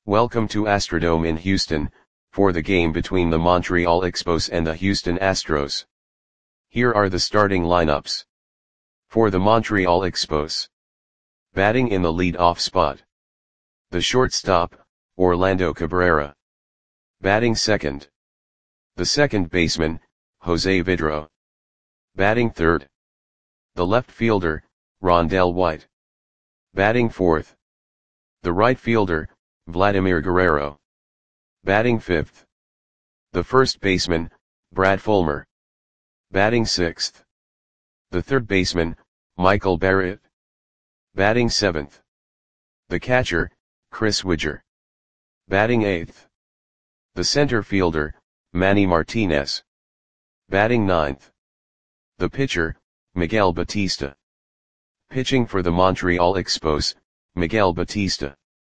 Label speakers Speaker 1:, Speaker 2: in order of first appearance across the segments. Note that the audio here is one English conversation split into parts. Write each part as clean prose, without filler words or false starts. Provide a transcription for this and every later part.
Speaker 1: Welcome to Astrodome in Houston, for the game between the Montreal Expos and the Houston Astros. Here are the starting lineups. For the Montreal Expos. Batting in the lead-off spot. The shortstop, Orlando Cabrera. Batting second. The second baseman, Jose Vidro. Batting third. The left fielder, Rondell White. Batting fourth. The right fielder, Vladimir Guerrero. Batting fifth. The first baseman, Brad Fulmer. Batting sixth. The third baseman, Michael Barrett. Batting seventh. The catcher, Chris Widger. Batting eighth. The center fielder, Manny Martinez. Batting ninth. The pitcher, Miguel Batista. Pitching for the Montreal Expos, Miguel Batista.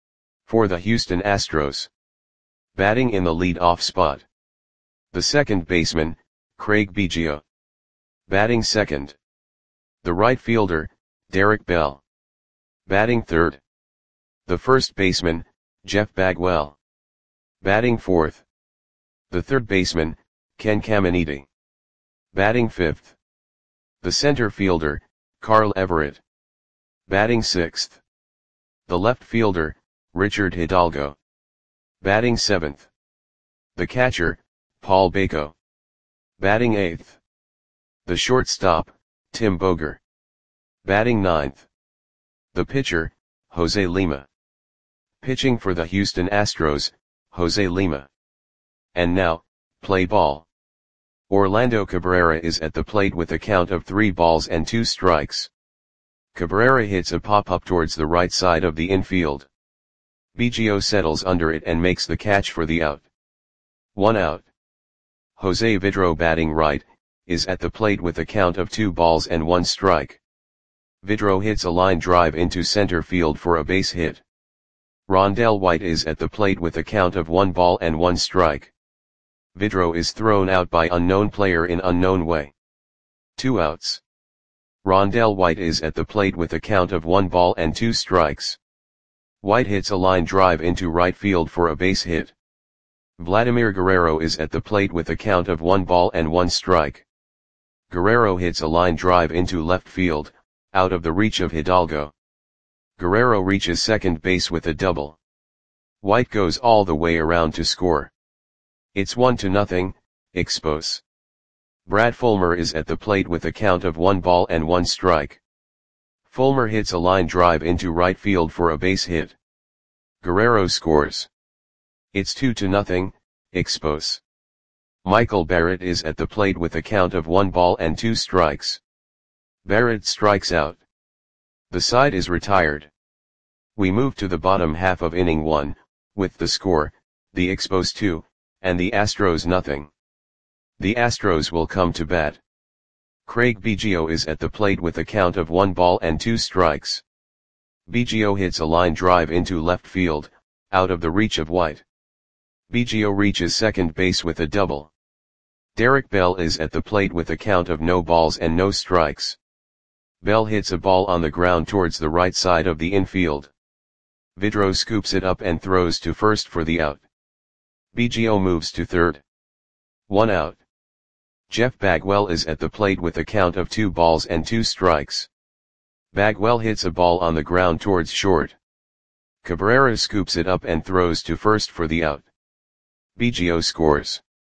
Speaker 1: For the Houston Astros. Batting in the lead-off spot. The second baseman, Craig Biggio. Batting second. The right fielder, Derek Bell. Batting third. The first baseman, Jeff Bagwell. Batting fourth. The third baseman, Ken Caminiti. Batting fifth. The center fielder, Carl Everett. Batting sixth. The left fielder, Richard Hidalgo. Batting seventh. The catcher, Paul Bako. Batting eighth. The shortstop, Tim Boger. Batting ninth. The pitcher, Jose Lima. Pitching for the Houston Astros, Jose Lima. And now, play ball. Orlando Cabrera is at the plate with a count of 3 balls and 2 strikes. Cabrera hits a pop-up towards the right side of the infield. Biggio settles under it and makes the catch for the out. 1 out. Jose Vidro, batting right, is at the plate with a count of 2 balls and 1 strike. Vidro hits a line drive into center field for a base hit. Rondell White is at the plate with a count of 1 ball and 1 strike. Vidro is thrown out by unknown player in unknown way. 2 outs. Rondell White is at the plate with a count of 1 ball and 2 strikes. White hits a line drive into right field for a base hit. Vladimir Guerrero is at the plate with a count of 1 ball and 1 strike. Guerrero hits a line drive into left field, out of the reach of Hidalgo. Guerrero reaches second base with a double. White goes all the way around to score. It's 1-0, Expos. Brad Fulmer is at the plate with a count of 1 ball and 1 strike. Fulmer hits a line drive into right field for a base hit. Guerrero scores. It's 2-0, Expos. Michael Barrett is at the plate with a count of 1 ball and 2 strikes. Barrett strikes out. The side is retired. We move to the bottom half of inning 1, with the score, the Expos 2, and the Astros 0. The Astros will come to bat. Craig Biggio is at the plate with a count of 1 ball and 2 strikes. Biggio hits a line drive into left field, out of the reach of White. Biggio reaches second base with a double. Derek Bell is at the plate with a count of no balls and no strikes. Bell hits a ball on the ground towards the right side of the infield. Vidro scoops it up and throws to first for the out. Biggio moves to third. 1 out. Jeff Bagwell is at the plate with a count of 2 balls and 2 strikes. Bagwell hits a ball on the ground towards short. Cabrera scoops it up and throws to first for the out. Biggio scores.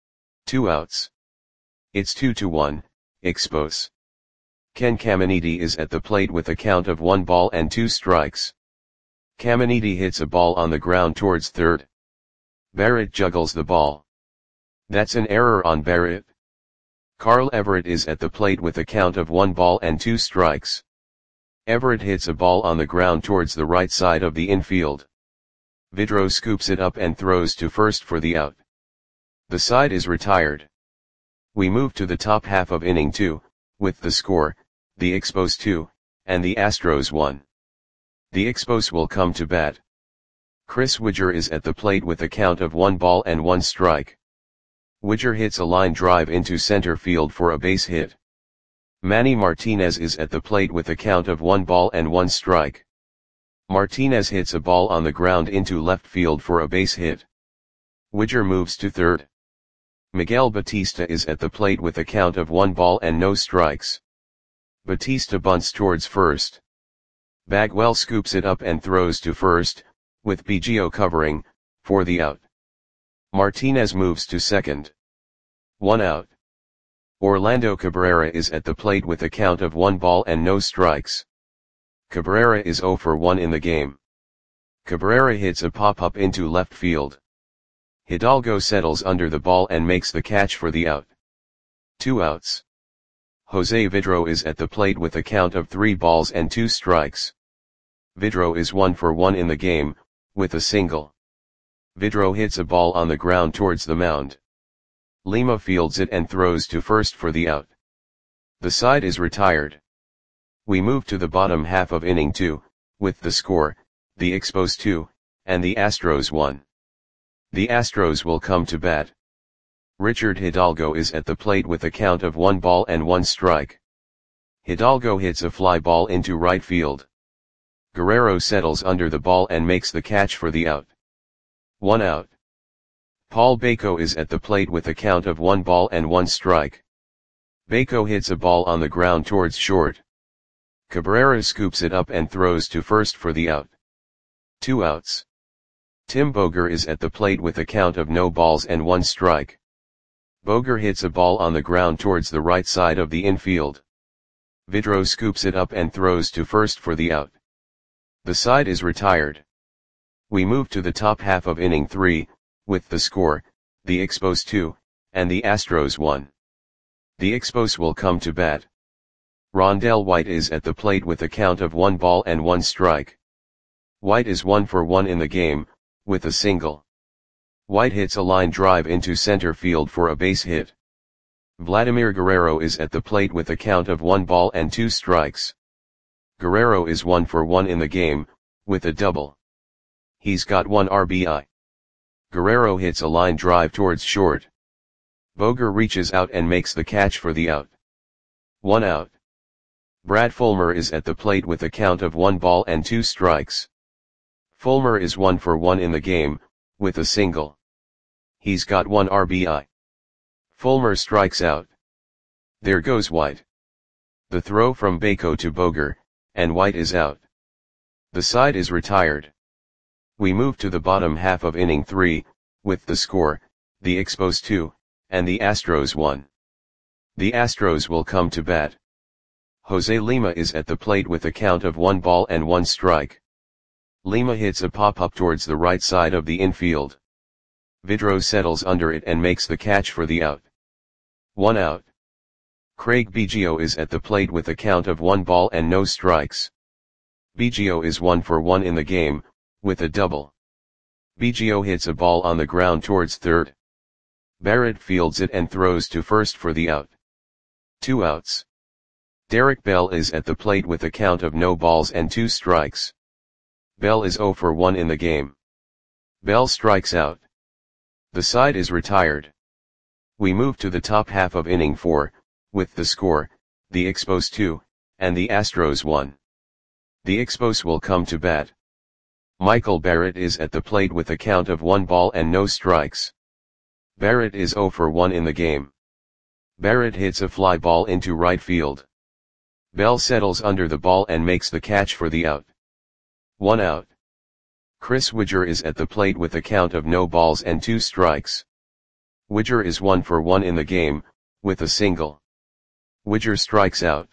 Speaker 1: 2 outs. It's 2-1, Expos. Ken Caminiti is at the plate with a count of 1 ball and 2 strikes. Caminiti hits a ball on the ground towards third. Barrett juggles the ball. That's an error on Barrett. Carl Everett is at the plate with a count of 1 ball and 2 strikes. Everett hits a ball on the ground towards the right side of the infield. Vidro scoops it up and throws to first for the out. The side is retired. We move to the top half of inning 2, with the score, the Expos 2, and the Astros 1. The Expos will come to bat. Chris Widger is at the plate with a count of 1 ball and 1 strike. Widger hits a line drive into center field for a base hit. Manny Martinez is at the plate with a count of 1 ball and 1 strike. Martinez hits a ball on the ground into left field for a base hit. Widger moves to third. Miguel Batista is at the plate with a count of 1 ball and no strikes. Batista bunts towards first. Bagwell scoops it up and throws to first, with Biggio covering, for the out. Martinez moves to second. 1 out. Orlando Cabrera is at the plate with a count of 1 ball and no strikes. Cabrera is 0 for 1 in the game. Cabrera hits a pop-up into left field. Hidalgo settles under the ball and makes the catch for the out. 2 outs. Jose Vidro is at the plate with a count of 3 balls and 2 strikes. Vidro is 1 for 1 in the game, with a single. Vidro hits a ball on the ground towards the mound. Lima fields it and throws to first for the out. The side is retired. We move to the bottom half of inning 2, with the score, the Expos 2, and the Astros 1. The Astros will come to bat. Richard Hidalgo is at the plate with a count of 1 ball and 1 strike. Hidalgo hits a fly ball into right field. Guerrero settles under the ball and makes the catch for the out. 1 out. Paul Baco is at the plate with a count of 1 ball and 1 strike. Baco hits a ball on the ground towards short. Cabrera scoops it up and throws to first for the out. 2 outs. Tim Boger is at the plate with a count of no balls and 1 strike. Boger hits a ball on the ground towards the right side of the infield. Vidro scoops it up and throws to first for the out. The side is retired. We move to the top half of inning 3, with the score, the Expos 2, and the Astros 1. The Expos will come to bat. Rondell White is at the plate with a count of 1 ball and 1 strike. White is 1 for 1 in the game, with a single. White hits a line drive into center field for a base hit. Vladimir Guerrero is at the plate with a count of 1 ball and 2 strikes. Guerrero is 1 for 1 in the game, with a double. He's got 1 RBI. Guerrero hits a line drive towards short. Boger reaches out and makes the catch for the out. 1 out. Brad Fulmer is at the plate with a count of 1 ball and 2 strikes. Fulmer is 1 for 1 in the game, with a single. He's got 1 RBI. Fulmer strikes out. There goes White. The throw from Baco to Boger, and White is out. The side is retired. We move to the bottom half of inning 3, with the score, the Expos 2, and the Astros 1. The Astros will come to bat. Jose Lima is at the plate with a count of 1 ball and 1 strike. Lima hits a pop-up towards the right side of the infield. Vidro settles under it and makes the catch for the out. 1 out. Craig Biggio is at the plate with a count of 1 ball and no strikes. Biggio is 1 for 1 in the game, with a double. Biggio hits a ball on the ground towards third. Barrett fields it and throws to first for the out. 2 outs. Derek Bell is at the plate with a count of no balls and 2 strikes. Bell is 0 for 1 in the game. Bell strikes out. The side is retired. We move to the top half of inning 4, with the score, the Expos 2, and the Astros 1. The Expos will come to bat. Michael Barrett is at the plate with a count of 1 ball and no strikes. Barrett is 0 for 1 in the game. Barrett hits a fly ball into right field. Bell settles under the ball and makes the catch for the out. 1 out. Chris Widger is at the plate with a count of no balls and 2 strikes. Widger is 1 for 1 in the game, with a single. Widger strikes out.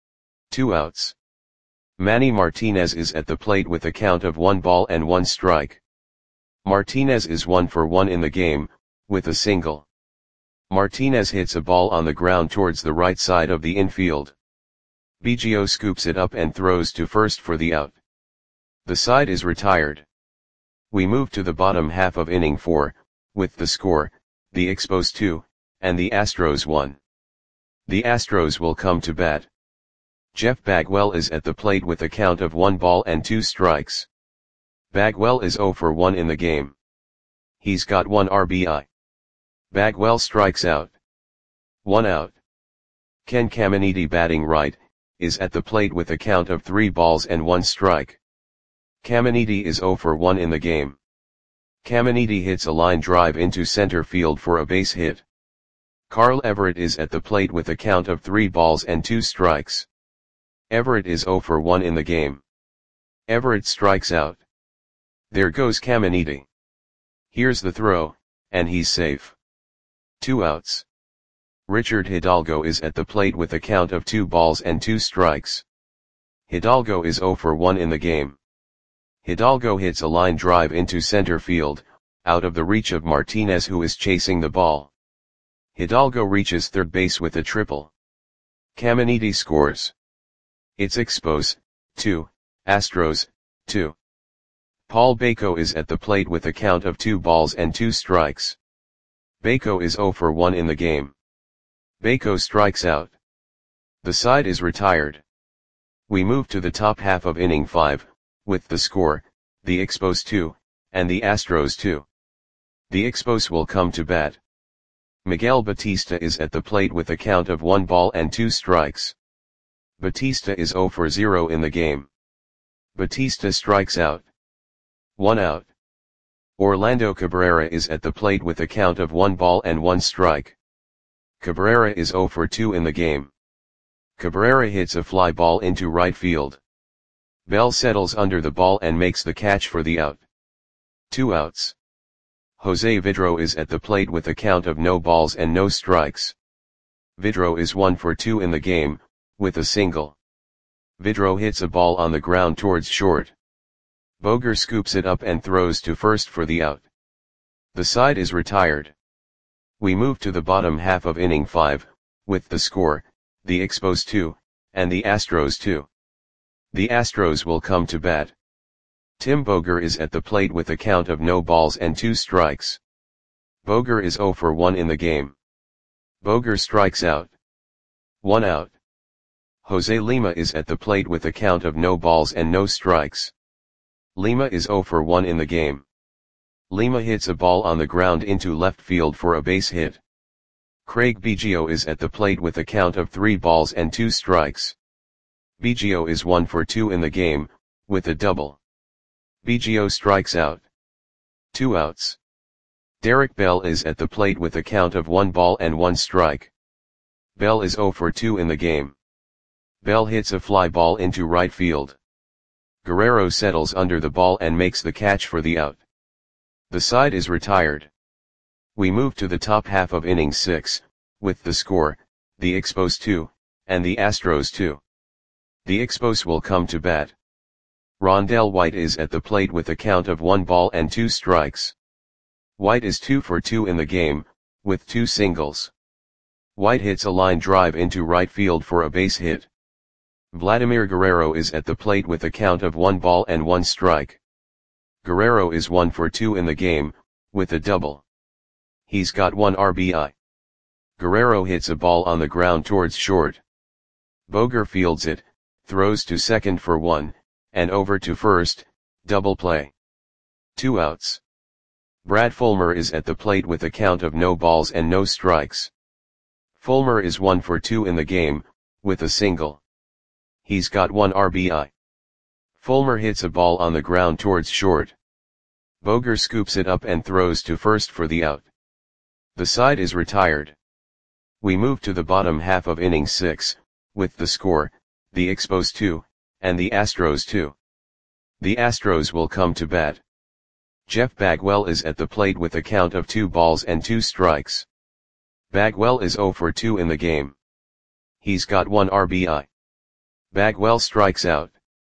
Speaker 1: 2 outs. Manny Martinez is at the plate with a count of 1 ball and 1 strike. Martinez is 1 for 1 in the game, with a single. Martinez hits a ball on the ground towards the right side of the infield. Biggio scoops it up and throws to first for the out. The side is retired. We move to the bottom half of inning 4, with the score, the Expos 2, and the Astros 1. The Astros will come to bat. Jeff Bagwell is at the plate with a count of 1 ball and 2 strikes. Bagwell is 0 for 1 in the game. He's got 1 RBI. Bagwell strikes out. 1 out. Ken Caminiti, batting right, is at the plate with a count of 3 balls and 1 strike. Caminiti is 0 for 1 in the game. Caminiti hits a line drive into center field for a base hit. Carl Everett is at the plate with a count of 3 balls and 2 strikes. Everett is 0 for 1 in the game. Everett strikes out. There goes Caminiti. Here's the throw, and he's safe. 2 outs. Richard Hidalgo is at the plate with a count of 2 balls and 2 strikes. Hidalgo is 0 for 1 in the game. Hidalgo hits a line drive into center field, out of the reach of Martinez, who is chasing the ball. Hidalgo reaches third base with a triple. Caminiti scores. It's Expos, 2, Astros, 2. Paul Bako is at the plate with a count of 2 balls and 2 strikes. Bako is 0 for 1 in the game. Bako strikes out. The side is retired. We move to the top half of inning 5, with the score, the Expos 2, and the Astros 2. The Expos will come to bat. Miguel Batista is at the plate with a count of 1 ball and 2 strikes. Batista is 0 for 0 in the game. Batista strikes out. 1 out. Orlando Cabrera is at the plate with a count of 1 ball and 1 strike. Cabrera is 0 for 2 in the game. Cabrera hits a fly ball into right field. Bell settles under the ball and makes the catch for the out. 2 outs. Jose Vidro is at the plate with a count of no balls and no strikes. Vidro is 1 for 2 in the game, with a single. Vidro hits a ball on the ground towards short. Boger scoops it up and throws to first for the out. The side is retired. We move to the bottom half of inning 5, with the score, the Expos 2, and the Astros 2. The Astros will come to bat. Tim Boger is at the plate with a count of no balls and 2 strikes. Boger is 0 for 1 in the game. Boger strikes out. 1 out. Jose Lima is at the plate with a count of no balls and no strikes. Lima is 0 for 1 in the game. Lima hits a ball on the ground into left field for a base hit. Craig Biggio is at the plate with a count of 3 balls and 2 strikes. Biggio is 1 for 2 in the game, with a double. Biggio strikes out. 2 outs. Derek Bell is at the plate with a count of 1 ball and 1 strike. Bell is 0 for 2 in the game. Bell hits a fly ball into right field. Guerrero settles under the ball and makes the catch for the out. The side is retired. We move to the top half of inning 6, with the score, the Expos 2, and the Astros 2. The Expos will come to bat. Rondell White is at the plate with a count of 1 ball and 2 strikes. White is 2 for 2 in the game, with 2 singles. White hits a line drive into right field for a base hit. Vladimir Guerrero is at the plate with a count of 1 ball and 1 strike. Guerrero is 1 for 2 in the game, with a double. He's got 1 RBI. Guerrero hits a ball on the ground towards short. Boger fields it, throws to second for 1, and over to first, double play. 2 outs. Brad Fulmer is at the plate with a count of no balls and no strikes. Fulmer is 1 for 2 in the game, with a single. He's got 1 RBI. Fulmer hits a ball on the ground towards short. Boger scoops it up and throws to first for the out. The side is retired. We move to the bottom half of inning 6, with the score, the Expos 2, and the Astros 2. The Astros will come to bat. Jeff Bagwell is at the plate with a count of 2 balls and 2 strikes. Bagwell is 0 for 2 in the game. He's got 1 RBI. Bagwell strikes out.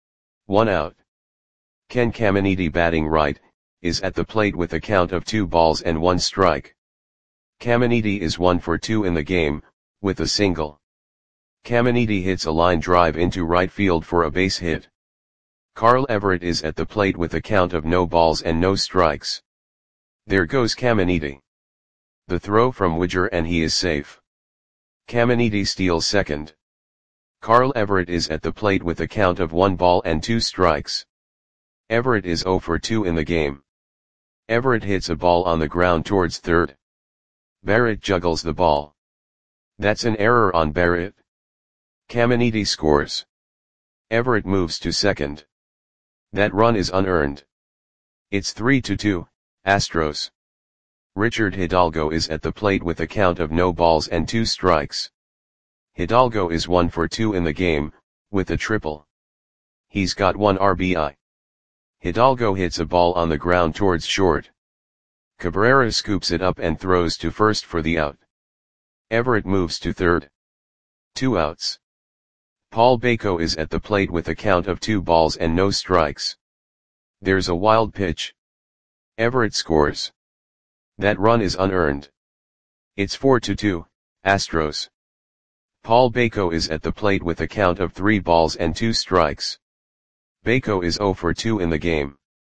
Speaker 1: 1 out. Ken Caminiti, batting right, is at the plate with a count of 2 balls and 1 strike. Caminiti is 1 for 2 in the game, with a single. Caminiti hits a line drive into right field for a base hit. Carl Everett is at the plate with a count of no balls and no strikes. There goes Caminiti. The throw from Widger and he is safe. Caminiti steals second. Carl Everett is at the plate with a count of 1 ball and 2 strikes. Everett is 0 for 2 in the game. Everett hits a ball on the ground towards third. Barrett juggles the ball. That's an error on Barrett. Caminiti scores. Everett moves to second. That run is unearned. It's 3-2, Astros. Richard Hidalgo is at the plate with a count of no balls and 2 strikes. Hidalgo is 1 for 2 in the game, with a triple. He's got 1 RBI. Hidalgo hits a ball on the ground towards short. Cabrera scoops it up and throws to first for the out. Everett moves to third. 2 outs. Paul Baco is at the plate with a count of 2 balls and no strikes. There's a wild pitch. Everett scores. That run is unearned. It's 4-2, Astros. Paul Baco is at the plate with a count of 3 balls and 2 strikes. Baco is 0 for 2 in the game.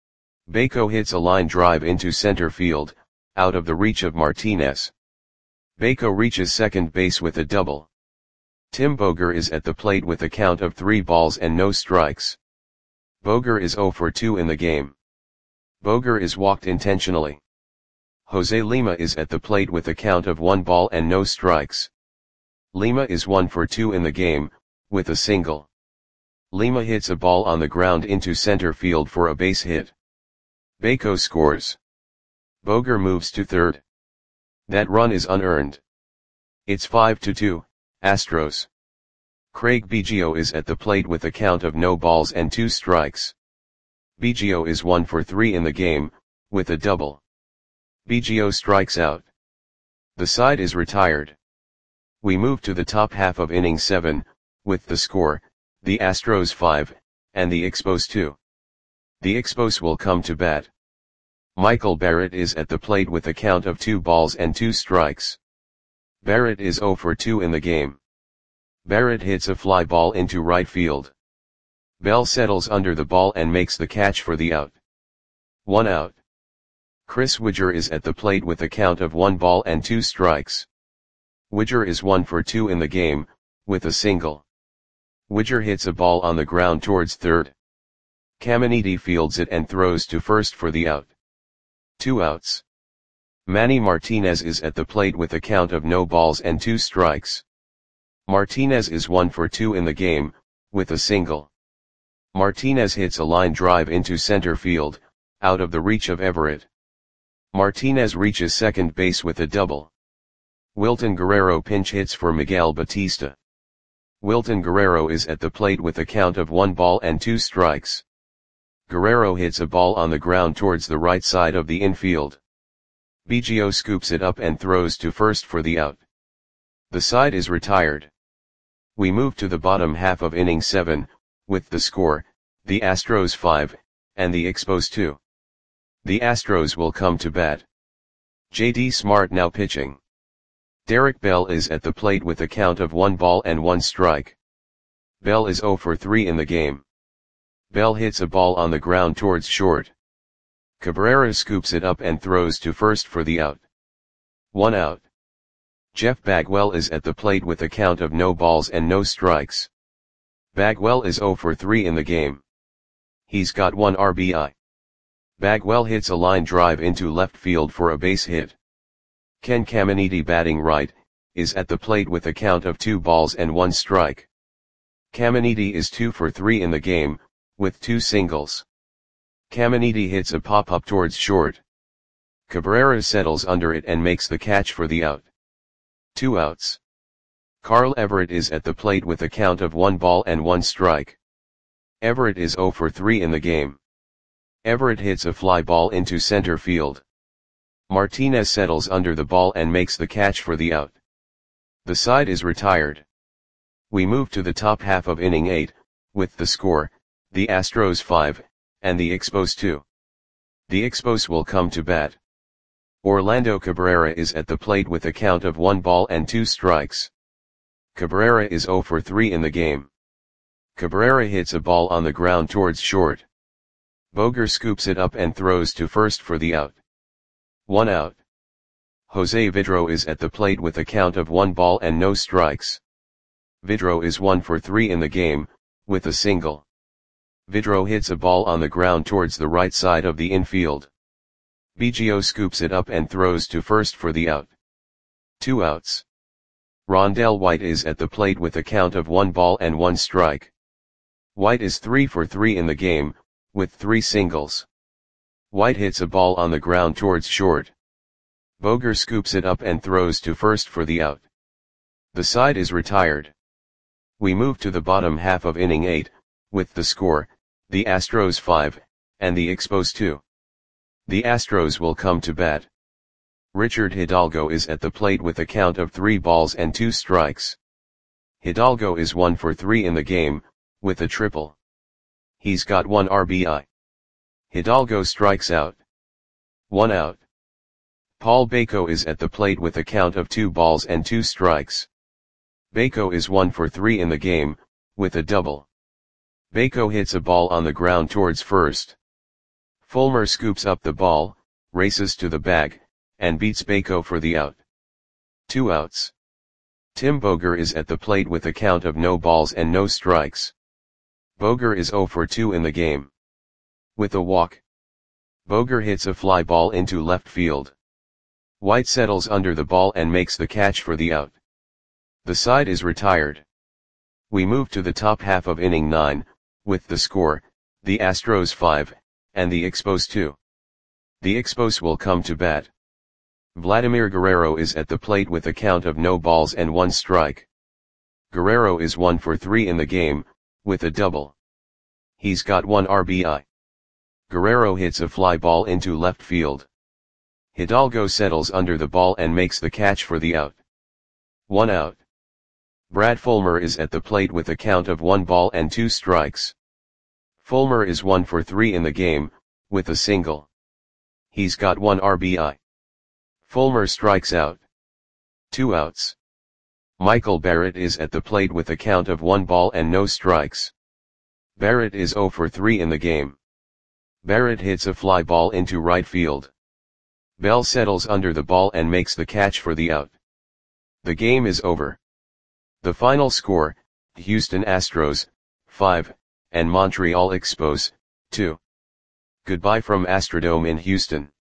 Speaker 1: Baco hits a line drive into center field, out of the reach of Martinez. Baco reaches second base with a double. Tim Boger is at the plate with a count of 3 balls and no strikes. Boger is 0 for 2 in the game. Boger is walked intentionally. Jose Lima is at the plate with a count of 1 ball and no strikes. Lima is 1 for 2 in the game, with a single. Lima hits a ball on the ground into center field for a base hit. Baco scores. Boger moves to third. That run is unearned. It's 5-2, Astros. Craig Biggio is at the plate with a count of no balls and 2 strikes. Biggio is 1 for 3 in the game, with a double. Biggio strikes out. The side is retired. We move to the top half of inning 7, with the score, the Astros 5, and the Expos 2. The Expos will come to bat. Michael Barrett is at the plate with a count of 2 balls and 2 strikes. Barrett is 0 for 2 in the game. Barrett hits a fly ball into right field. Bell settles under the ball and makes the catch for the out. 1 out. Chris Widger is at the plate with a count of 1 ball and 2 strikes. Widger is 1 for 2 in the game, with a single. Widger hits a ball on the ground towards third. Caminiti fields it and throws to first for the out. 2 outs. Manny Martinez is at the plate with a count of no balls and 2 strikes. Martinez is 1 for 2 in the game, with a single. Martinez hits a line drive into center field, out of the reach of Everett. Martinez reaches second base with a double. Wilton Guerrero pinch hits for Miguel Batista. Wilton Guerrero is at the plate with a count of 1 ball and 2 strikes. Guerrero hits a ball on the ground towards the right side of the infield. Biggio scoops it up and throws to first for the out. The side is retired. We move to the bottom half of inning 7, with the score, the Astros 5, and the Expos 2. The Astros will come to bat. J.D. Smart now pitching. Derek Bell is at the plate with a count of 1 ball and 1 strike. Bell is 0 for 3 in the game. Bell hits a ball on the ground towards short. Cabrera scoops it up and throws to first for the out. 1 out. Jeff Bagwell is at the plate with a count of no balls and no strikes. Bagwell is 0 for 3 in the game. He's got 1 RBI. Bagwell hits a line drive into left field for a base hit. Ken Caminiti, batting right, is at the plate with a count of 2 balls and 1 strike. Caminiti is 2 for 3 in the game, with 2 singles. Caminiti hits a pop-up towards short. Cabrera settles under it and makes the catch for the out. 2 outs. Carl Everett is at the plate with a count of 1 ball and 1 strike. Everett is 0 for 3 in the game. Everett hits a fly ball into center field. Martinez settles under the ball and makes the catch for the out. The side is retired. We move to the top half of inning 8, with the score, the Astros 5, and the Expos 2. The Expos will come to bat. Orlando Cabrera is at the plate with a count of 1 ball and 2 strikes. Cabrera is 0 for 3 in the game. Cabrera hits a ball on the ground towards short. Boger scoops it up and throws to first for the out. 1 out. Jose Vidro is at the plate with a count of 1 ball and no strikes. Vidro is 1 for 3 in the game, with a single. Vidro hits a ball on the ground towards the right side of the infield. Biggio scoops it up and throws to first for the out. 2 outs. Rondell White is at the plate with a count of 1 ball and 1 strike. White is 3 for 3 in the game, with 3 singles. White hits a ball on the ground towards short. Boger scoops it up and throws to first for the out. The side is retired. We move to the bottom half of inning 8, with the score, the Astros 5, and the Expos 2. The Astros will come to bat. Richard Hidalgo is at the plate with a count of 3 balls and 2 strikes. Hidalgo is 1 for 3 in the game, with a triple. He's got 1 RBI. Hidalgo strikes out. 1 out. Paul Bako is at the plate with a count of 2 balls and 2 strikes. Bako is 1 for 3 in the game, with a double. Bako hits a ball on the ground towards first. Fulmer scoops up the ball, races to the bag, and beats Bako for the out. 2 outs. Tim Boger is at the plate with a count of no balls and no strikes. Boger is 0 for 2 in the game. With a walk. Boger hits a fly ball into left field. White settles under the ball and makes the catch for the out. The side is retired. We move to the top half of inning 9, with the score, the Astros 5, and the Expos 2. The Expos will come to bat. Vladimir Guerrero is at the plate with a count of no balls and 1 strike. Guerrero is 1 for 3 in the game, with a double. He's got 1 RBI. Guerrero hits a fly ball into left field. Hidalgo settles under the ball and makes the catch for the out. 1 out. Brad Fulmer is at the plate with a count of 1 ball and 2 strikes. Fulmer is 1 for 3 in the game, with a single. He's got 1 RBI. Fulmer strikes out. 2 outs. Michael Barrett is at the plate with a count of 1 ball and no strikes. Barrett is 0 for 3 in the game. Barrett hits a fly ball into right field. Bell settles under the ball and makes the catch for the out. The game is over. The final score, Houston Astros, 5, and Montreal Expos, 2. Goodbye from Astrodome in Houston.